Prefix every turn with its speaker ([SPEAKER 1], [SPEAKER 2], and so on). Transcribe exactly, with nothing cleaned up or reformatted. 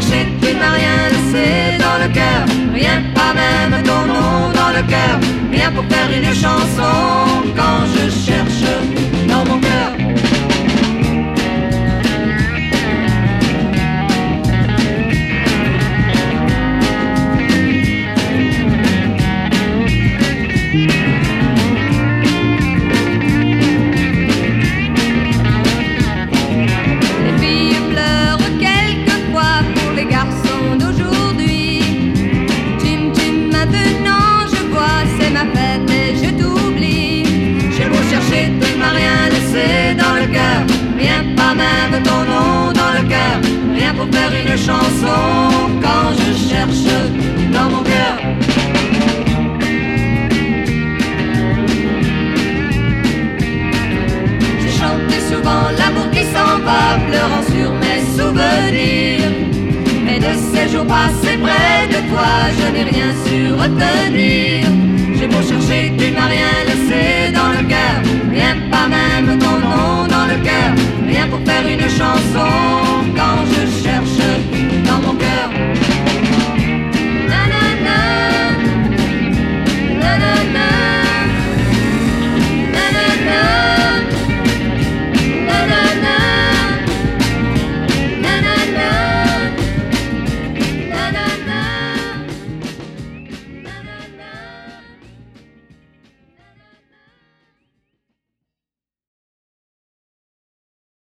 [SPEAKER 1] chercher, tu n'as rien laissé dans le cœur. Rien, pas même ton nom dans le cœur. Rien pour faire une chanson quand je cherche dans mon cœur. Même ton nom dans le cœur, rien pour faire une chanson quand je cherche dans mon cœur. J'ai chanté souvent l'amour qui s'en va, pleurant sur mes souvenirs. Mais de ces jours passés près de toi, je n'ai rien su retenir. J'ai beau chercher, tu n'as rien laissé dans le cœur. Rien, pas même ton nom dans le cœur. Rien pour faire une chanson